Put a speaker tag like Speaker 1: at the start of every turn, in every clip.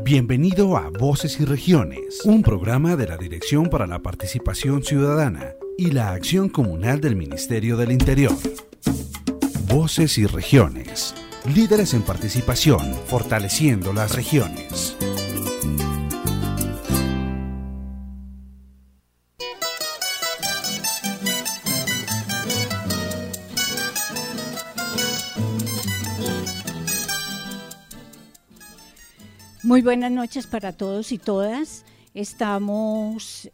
Speaker 1: Bienvenido a Voces y Regiones, un programa de la Dirección para la Participación Ciudadana y la Acción Comunal del Ministerio del Interior. Voces y Regiones, líderes en participación, fortaleciendo las regiones.
Speaker 2: Muy buenas noches para todos y todas. Estamos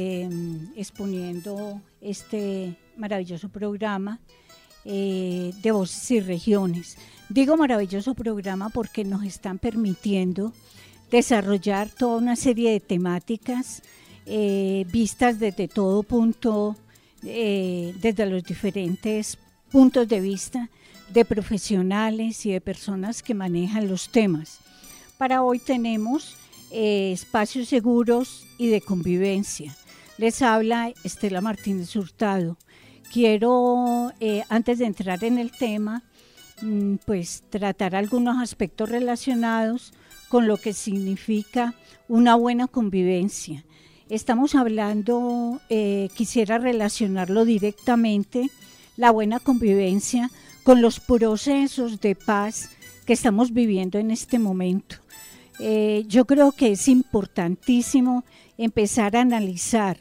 Speaker 2: exponiendo este maravilloso programa de Voces y Regiones. Digo maravilloso programa porque nos están permitiendo desarrollar toda una serie de temáticas vistas desde todo punto, desde los diferentes puntos de vista de profesionales y de personas que manejan los temas. Para hoy tenemos espacios seguros y de convivencia. Les habla Estela Martínez Hurtado. Quiero, antes de entrar en el tema, pues tratar algunos aspectos relacionados con lo que significa una buena convivencia. Estamos hablando, quisiera relacionarlo directamente, la buena convivencia con los procesos de paz que estamos viviendo en este momento. Yo creo que es importantísimo empezar a analizar,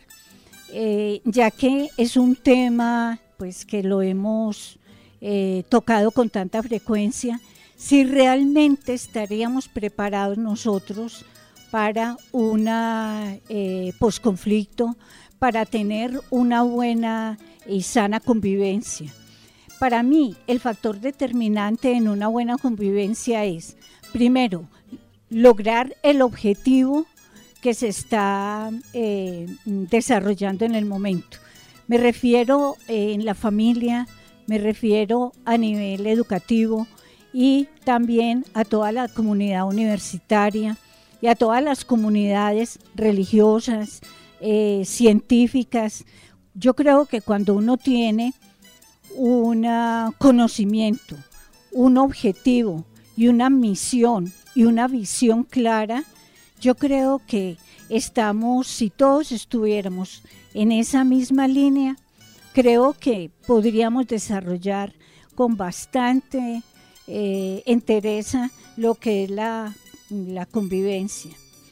Speaker 2: ya que es un tema pues, que lo hemos tocado con tanta frecuencia, si realmente estaríamos preparados nosotros para una posconflicto, para tener una buena y sana convivencia. Para mí, el factor determinante en una buena convivencia es, primero, lograr el objetivo que se está desarrollando en el momento. Me refiero en la familia, me refiero a nivel educativo y también a toda la comunidad universitaria y a todas las comunidades religiosas, científicas. Yo creo que cuando uno tiene un conocimiento, un objetivo y una misión y una visión clara, yo creo que estamos, si todos estuviéramos en esa misma línea, creo que podríamos desarrollar con bastante entereza lo que es la convivencia.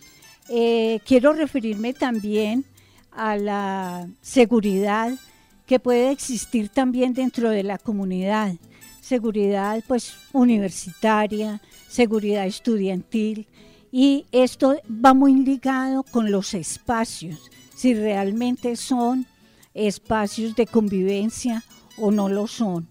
Speaker 2: Quiero referirme también a la seguridad que puede existir también dentro de la comunidad, seguridad pues universitaria, seguridad estudiantil, y esto va muy ligado con los espacios, si realmente son espacios de convivencia o no lo son.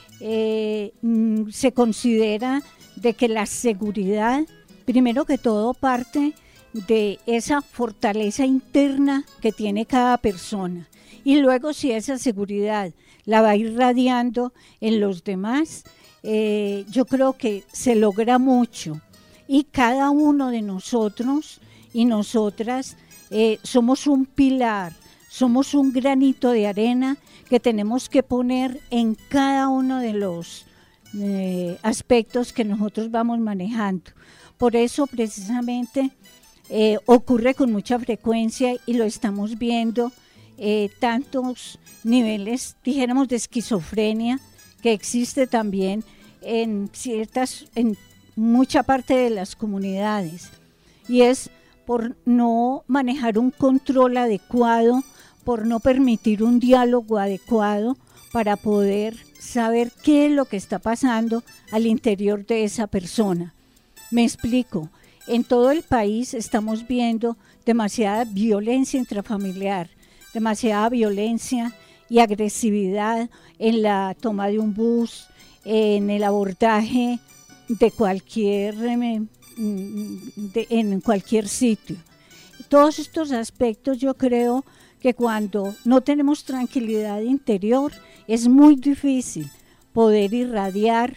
Speaker 2: Se considera de que la seguridad, primero que todo, parte de esa fortaleza interna que tiene cada persona. Y luego si esa seguridad la va irradiando en los demás, yo creo que se logra mucho. Y cada uno de nosotros y nosotras somos un pilar, somos un granito de arena que tenemos que poner en cada uno de los aspectos que nosotros vamos manejando. Por eso precisamente ocurre con mucha frecuencia y lo estamos viendo, tantos niveles, dijéramos, de esquizofrenia que existe también en mucha parte de las comunidades, y es por no manejar un control adecuado, por no permitir un diálogo adecuado para poder saber qué es lo que está pasando al interior de esa persona. Me explico, en todo el país estamos viendo demasiada violencia intrafamiliar, demasiada violencia y agresividad en la toma de un bus, en el abordaje de cualquier, en cualquier sitio. Todos estos aspectos yo creo que cuando no tenemos tranquilidad interior es muy difícil poder irradiar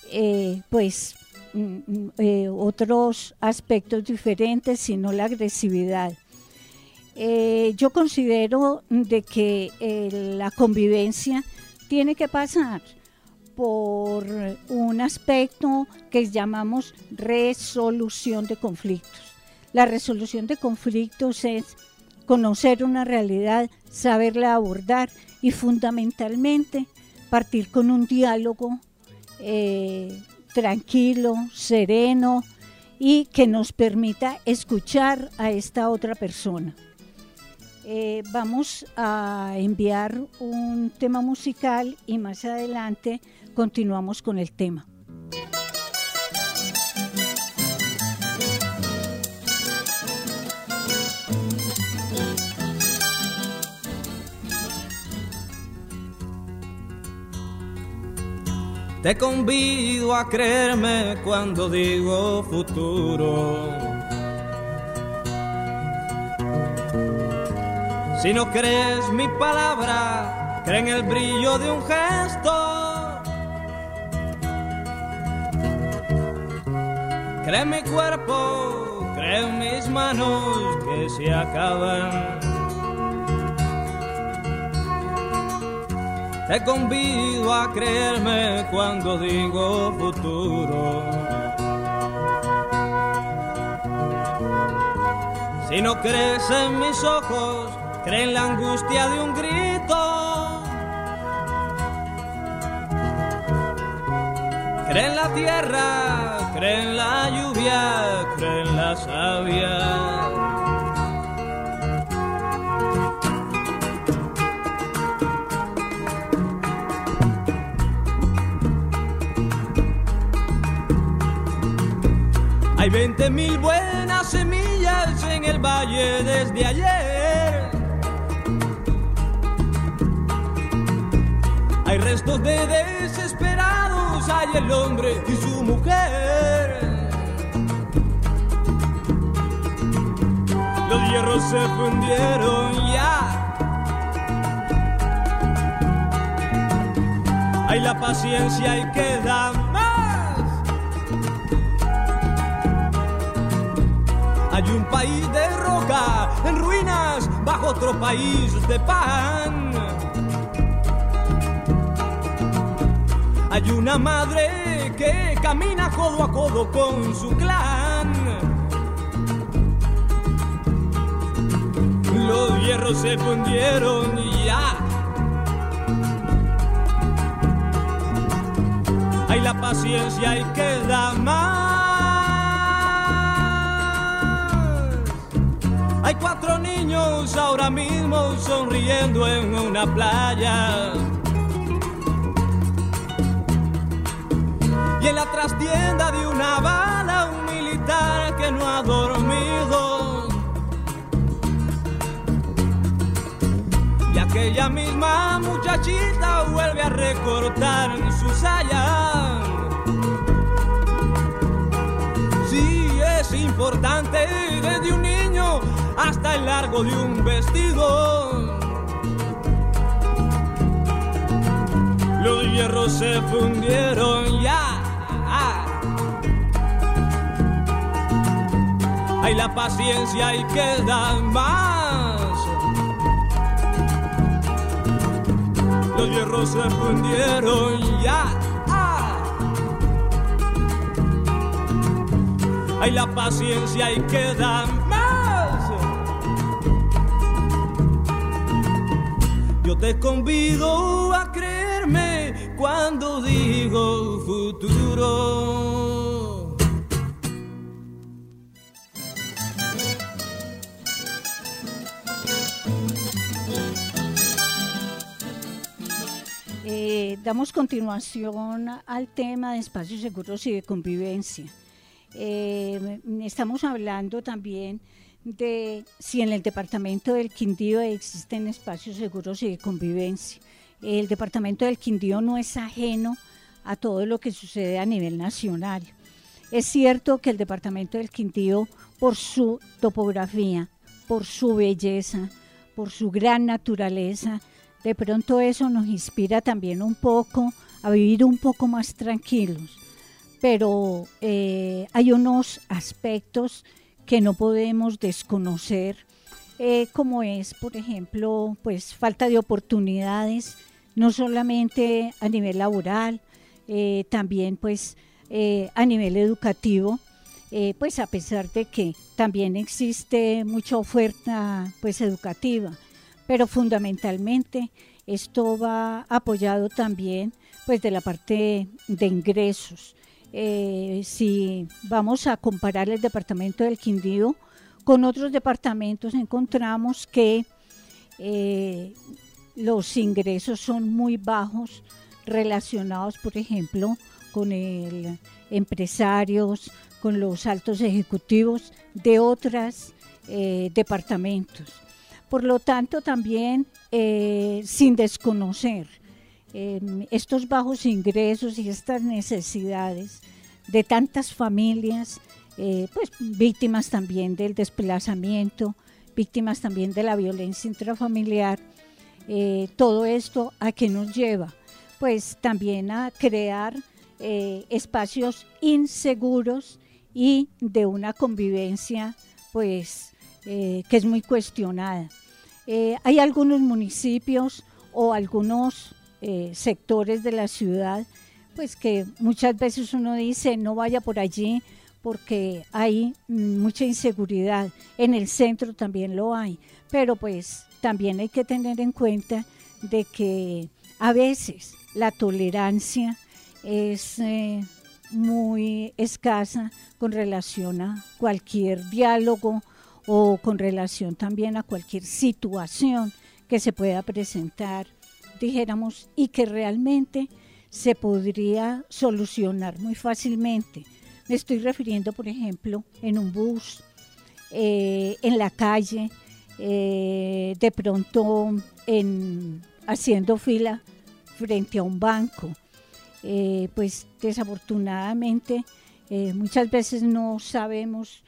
Speaker 2: otros aspectos diferentes, sino la agresividad. Yo considero de que la convivencia tiene que pasar por un aspecto que llamamos resolución de conflictos. La resolución de conflictos es conocer una realidad, saberla abordar y fundamentalmente partir con un diálogo tranquilo, sereno y que nos permita escuchar a esta otra persona. Vamos a enviar un tema musical y más adelante continuamos con el tema.
Speaker 3: Te convido a creerme cuando digo futuro. Si no crees mi palabra, cree en el brillo de un gesto. Cree en mi cuerpo, cree en mis manos que se acaban. Te convido a creerme cuando digo futuro. Si no crees en mis ojos, cree en la angustia de un grito. Cree en la tierra, cree en la lluvia, cree en la savia. Hay 20.000 buenas semillas en el valle desde ayer. Hay restos de desesperados, hay el hombre y su mujer. Los hierros se fundieron ya. Hay la paciencia y queda más. Hay un país de roca en ruinas bajo otro país de pan. Hay una madre que camina codo a codo con su clan. Los hierros se fundieron y ya. Hay la paciencia y queda más. Hay 4 niños ahora mismo sonriendo en una playa. Y en la trastienda de una bala un militar que no ha dormido. Y aquella misma muchachita vuelve a recortar su saya. Sí, es importante desde un niño hasta el largo de un vestido. Los hierros se fundieron ya. Hay la paciencia y queda más. Los hierros se fundieron ya. Hay la paciencia y queda más. Yo te convido a creerme cuando digo futuro.
Speaker 2: Damos continuación al tema de espacios seguros y de convivencia. Estamos hablando también de si en el departamento del Quindío existen espacios seguros y de convivencia. El departamento del Quindío no es ajeno a todo lo que sucede a nivel nacional. Es cierto que el departamento del Quindío, por su topografía, por su belleza, por su gran naturaleza, de pronto eso nos inspira también un poco a vivir un poco más tranquilos. Pero hay unos aspectos que no podemos desconocer, como es, por ejemplo, pues falta de oportunidades, no solamente a nivel laboral, también pues a nivel educativo. pues a pesar de que también existe mucha oferta pues educativa, pero fundamentalmente esto va apoyado también pues de la parte de ingresos. Si vamos a comparar el departamento del Quindío con otros departamentos, encontramos que los ingresos son muy bajos relacionados, por ejemplo, con empresarios, con los altos ejecutivos de otros departamentos. Por lo tanto, también sin desconocer estos bajos ingresos y estas necesidades de tantas familias, pues víctimas también del desplazamiento, víctimas también de la violencia intrafamiliar, todo esto ¿a qué nos lleva? Pues también a crear espacios inseguros y de una convivencia pues que es muy cuestionada. Hay algunos municipios o algunos sectores de la ciudad pues que muchas veces uno dice no vaya por allí porque hay mucha inseguridad. En el centro también lo hay, pero pues también hay que tener en cuenta de que a veces la tolerancia es muy escasa con relación a cualquier diálogo o con relación también a cualquier situación que se pueda presentar, dijéramos, y que realmente se podría solucionar muy fácilmente. Me estoy refiriendo, por ejemplo, en un bus, en la calle, de pronto haciendo fila frente a un banco. Pues desafortunadamente muchas veces no sabemos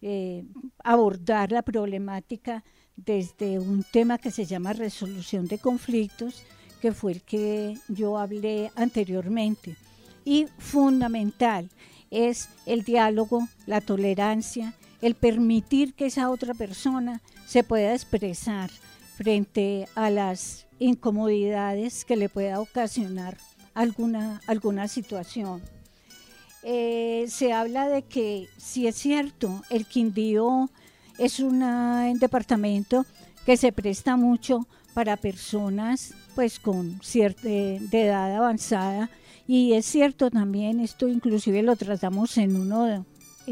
Speaker 2: abordar la problemática desde un tema que se llama resolución de conflictos, que fue el que yo hablé anteriormente. Y fundamental es el diálogo, la tolerancia, el permitir que esa otra persona se pueda expresar frente a las incomodidades que le pueda ocasionar alguna situación. Se habla de que, si es cierto, el Quindío es un departamento que se presta mucho para personas pues con cierta de edad avanzada, y es cierto también, esto inclusive lo tratamos en un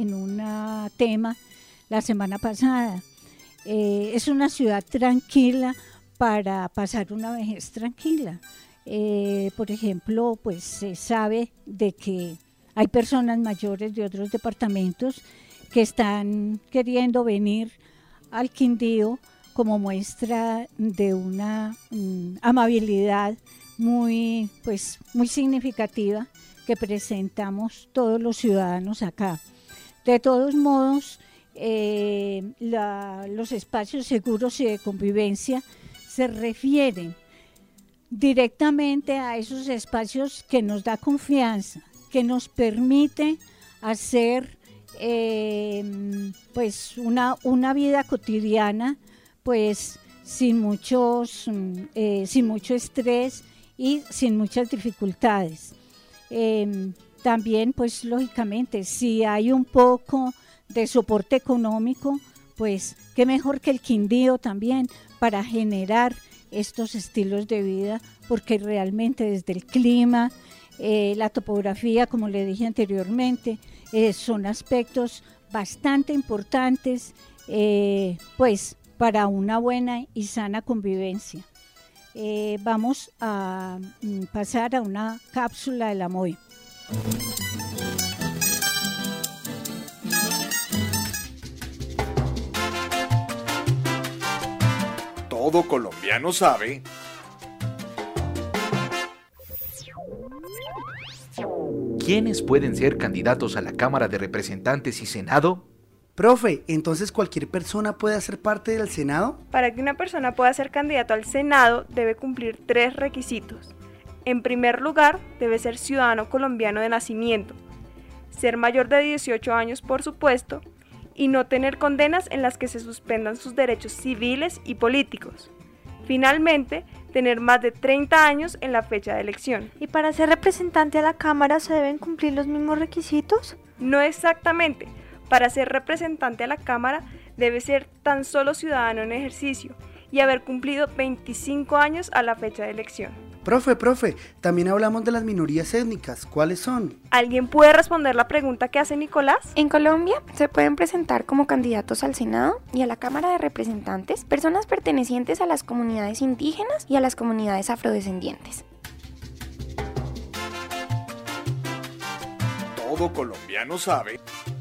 Speaker 2: tema la semana pasada. Es una ciudad tranquila para pasar una vejez tranquila. Por ejemplo, pues se sabe de que hay personas mayores de otros departamentos que están queriendo venir al Quindío como muestra de una amabilidad muy significativa que presentamos todos los ciudadanos acá. De todos modos, los espacios seguros y de convivencia se refieren directamente a esos espacios que nos da confianza, que nos permite hacer pues una vida cotidiana pues sin mucho estrés y sin muchas dificultades. También pues lógicamente si hay un poco de soporte económico, pues qué mejor que el Quindío también para generar estos estilos de vida, porque realmente desde el clima, la topografía, como le dije anteriormente, son aspectos bastante importantes pues para una buena y sana convivencia. Vamos a pasar a una cápsula de la MOI.
Speaker 4: Todo colombiano sabe.
Speaker 5: ¿Quiénes pueden ser candidatos a la Cámara de Representantes y Senado?
Speaker 6: Profe, ¿entonces cualquier persona puede ser parte del Senado?
Speaker 7: Para que una persona pueda ser candidato al Senado debe cumplir 3 requisitos. En primer lugar, debe ser ciudadano colombiano de nacimiento, ser mayor de 18 años por supuesto, y no tener condenas en las que se suspendan sus derechos civiles y políticos. Finalmente, tener más de 30 años en la fecha de elección.
Speaker 8: ¿Y para ser representante a la Cámara se deben cumplir los mismos requisitos?
Speaker 7: No exactamente, Para ser representante a la Cámara debe ser tan solo ciudadano en ejercicio y haber cumplido 25 años a la fecha de elección.
Speaker 6: Profe, también hablamos de las minorías étnicas. ¿Cuáles son?
Speaker 7: ¿Alguien puede responder la pregunta que hace Nicolás?
Speaker 8: En Colombia se pueden presentar como candidatos al Senado y a la Cámara de Representantes personas pertenecientes a las comunidades indígenas y a las comunidades afrodescendientes.
Speaker 4: Todo colombiano sabe.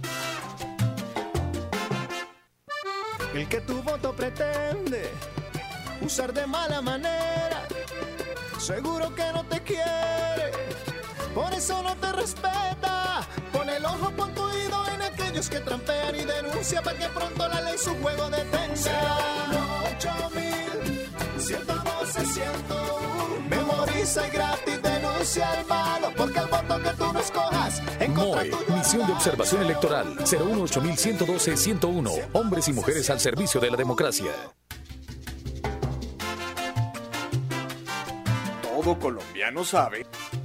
Speaker 3: El que tu voto pretende usar de mala manera, seguro que no te quiere, por eso no te respeta. Pon el ojo, pon tu oído en aquellos que trampean y denuncia para que pronto la ley su juego detenga. 81.112.101. Memoriza y gratis denuncia al malo, porque el voto que tú no escojas en contra tuyo.
Speaker 9: MOE, Misión de Observación Electoral, 018112.101. Hombres y mujeres al servicio de la democracia.
Speaker 4: Todo colombiano sabe.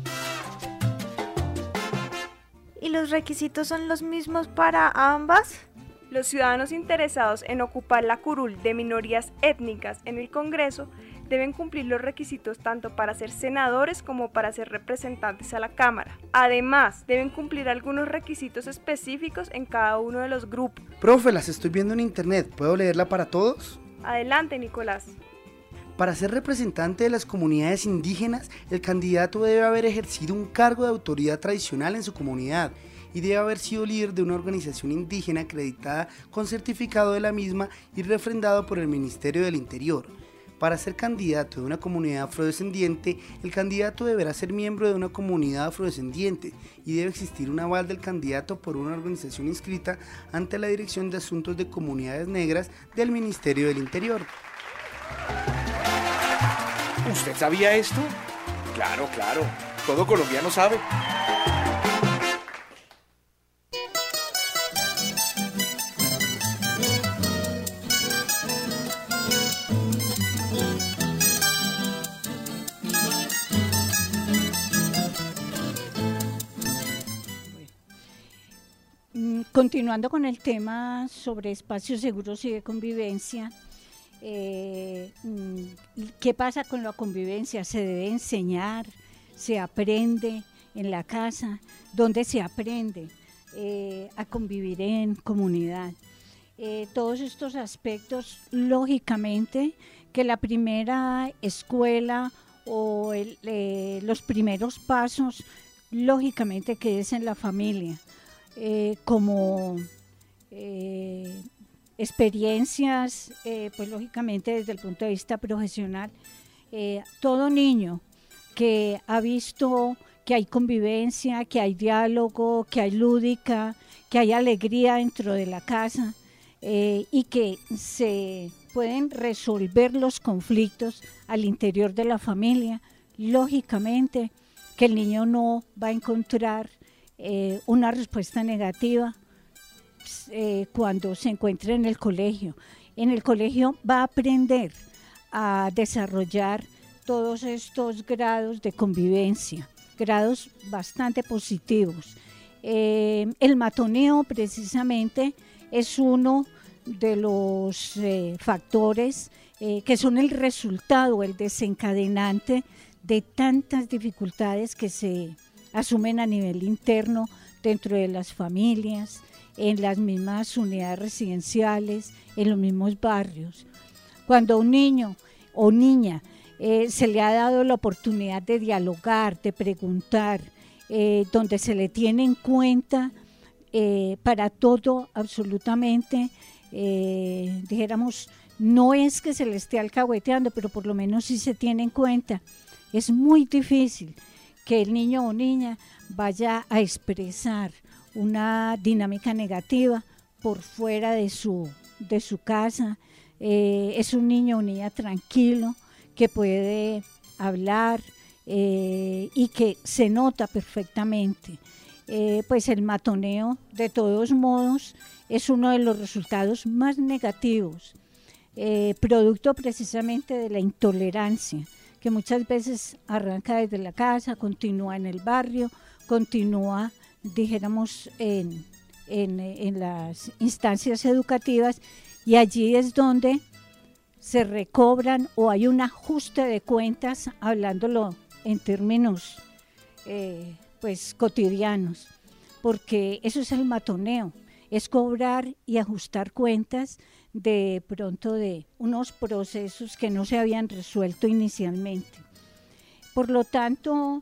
Speaker 10: ¿Y los requisitos son los mismos para ambas?
Speaker 7: Los ciudadanos interesados en ocupar la curul de minorías étnicas en el Congreso deben cumplir los requisitos tanto para ser senadores como para ser representantes a la Cámara. Además, deben cumplir algunos requisitos específicos en cada uno de los grupos.
Speaker 6: Profe, las estoy viendo en internet. ¿Puedo leerla para todos?
Speaker 7: Adelante, Nicolás.
Speaker 6: Para ser representante de las comunidades indígenas, el candidato debe haber ejercido un cargo de autoridad tradicional en su comunidad y debe haber sido líder de una organización indígena acreditada con certificado de la misma y refrendado por el Ministerio del Interior. Para ser candidato de una comunidad afrodescendiente, el candidato deberá ser miembro de una comunidad afrodescendiente y debe existir un aval del candidato por una organización inscrita ante la Dirección de Asuntos de Comunidades Negras del Ministerio del Interior.
Speaker 4: ¿Usted sabía esto? Claro. Todo colombiano sabe.
Speaker 2: Continuando con el tema sobre espacios seguros y de convivencia, ¿qué pasa con la convivencia? ¿Se debe enseñar? ¿Se aprende en la casa? ¿Dónde se aprende a convivir en comunidad? Todos estos aspectos, lógicamente, que la primera escuela o los primeros pasos, lógicamente que es en la familia. Como experiencias, pues lógicamente desde el punto de vista profesional, todo niño que ha visto que hay convivencia, que hay diálogo, que hay lúdica, que hay alegría dentro de la casa y que se pueden resolver los conflictos al interior de la familia, lógicamente que el niño no va a encontrar una respuesta negativa cuando se encuentre en el colegio. En el colegio va a aprender a desarrollar todos estos grados de convivencia, grados bastante positivos. El matoneo precisamente es uno de los factores que son el resultado, el desencadenante de tantas dificultades que se asumen a nivel interno dentro de las familias, en las mismas unidades residenciales, en los mismos barrios. Cuando a un niño o niña se le ha dado la oportunidad de dialogar, de preguntar, donde se le tiene en cuenta para todo absolutamente, dijéramos, no es que se le esté alcahueteando, pero por lo menos sí se tiene en cuenta. Es muy difícil que el niño o niña vaya a expresar una dinámica negativa por fuera de su casa. Es un niño o niña tranquilo que puede hablar y que se nota perfectamente. Pues el matoneo, de todos modos, es uno de los resultados más negativos, producto precisamente de la intolerancia, que muchas veces arranca desde la casa, continúa en el barrio, continúa, dijéramos, en en las instancias educativas, y allí es donde se recobran o hay un ajuste de cuentas, hablándolo en términos pues cotidianos, porque eso es el matoneo, es cobrar y ajustar cuentas de pronto de unos procesos que no se habían resuelto inicialmente. Por lo tanto,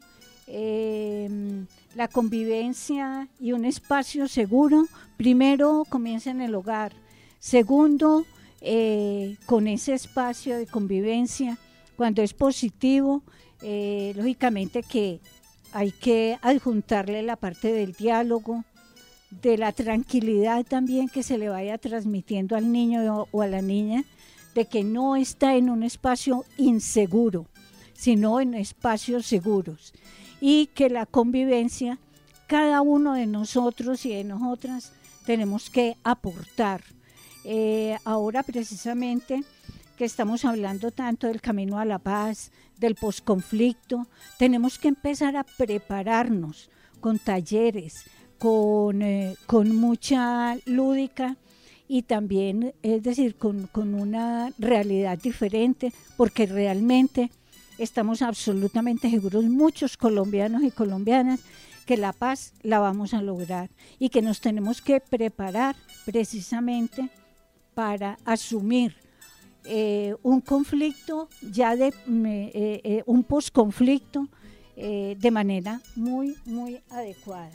Speaker 2: la convivencia y un espacio seguro, primero comienza en el hogar, segundo, con ese espacio de convivencia, cuando es positivo, lógicamente que hay que adjuntarle la parte del diálogo, de la tranquilidad también que se le vaya transmitiendo al niño o a la niña, de que no está en un espacio inseguro, sino en espacios seguros, y que la convivencia, cada uno de nosotros y de nosotras tenemos que aportar. Ahora precisamente que estamos hablando tanto del camino a la paz, del posconflicto, tenemos que empezar a prepararnos con talleres, con mucha lúdica y también, es decir, con una realidad diferente, porque realmente estamos absolutamente seguros, muchos colombianos y colombianas, que la paz la vamos a lograr y que nos tenemos que preparar precisamente para asumir un conflicto, un posconflicto de manera muy, muy adecuada.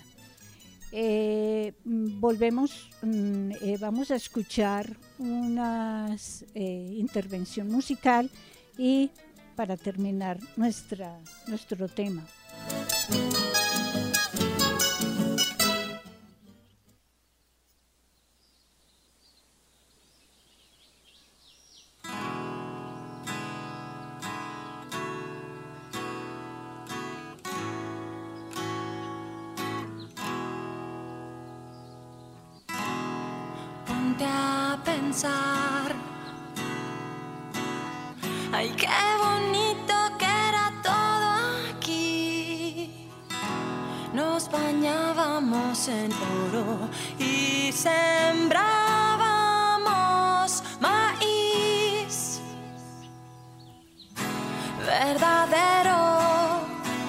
Speaker 2: Vamos a escuchar una intervención musical y para terminar nuestro tema.
Speaker 11: Ay, qué bonito que era todo aquí. Nos bañábamos en oro y sembrábamos maíz. Verdadero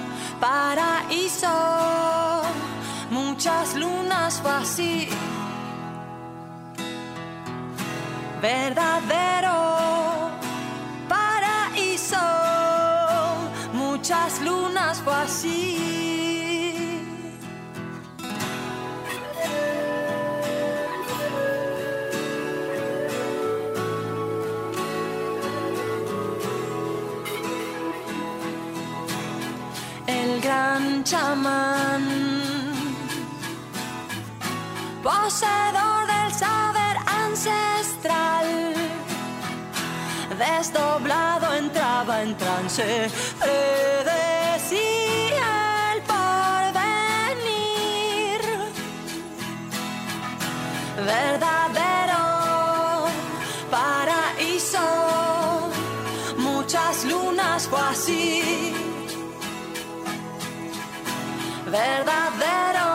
Speaker 11: paraíso, muchas lunas fue así. Verdadero paraíso, muchas lunas fue así. El gran chamán, poseedor del saber ancestral, desdoblado entraba en trance, predecía el porvenir. Verdadero paraíso, muchas lunas fue así. Verdadero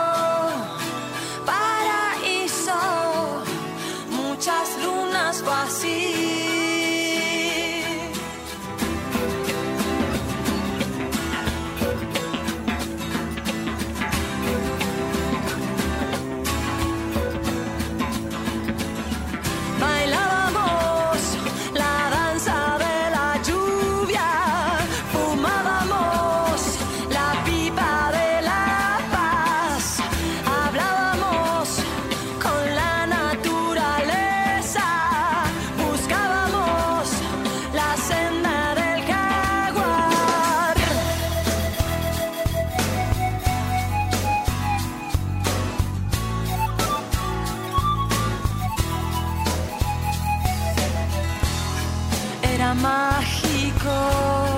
Speaker 11: paraíso, muchas lunas fue así. Bailábamos la danza de la lluvia, fumábamos la pipa de la paz, hablábamos con la naturaleza, buscábamos la senda del jaguar. Era mágico